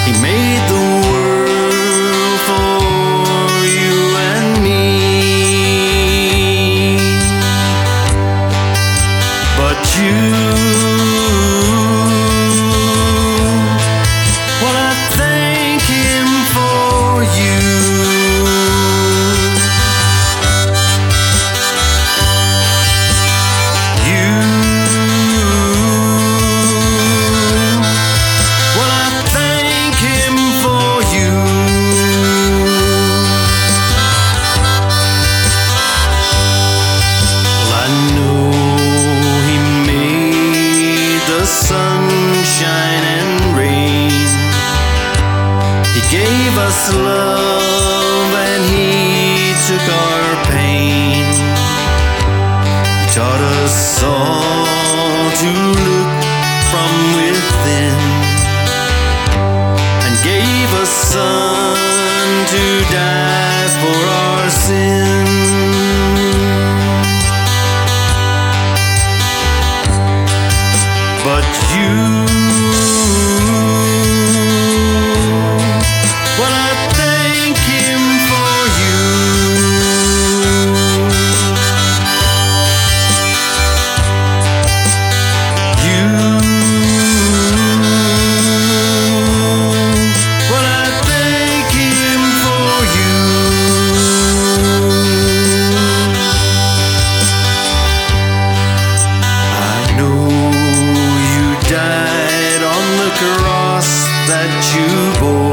He made the world for you and me, but you, well, I thank him for you. Sunshine and rain, he gave us love and he took our pain. He taught us all to look from within and gave us son to die for our sin. But you, well, I thank him for you. You, well, I thank him for you. I know died on the cross that you bore.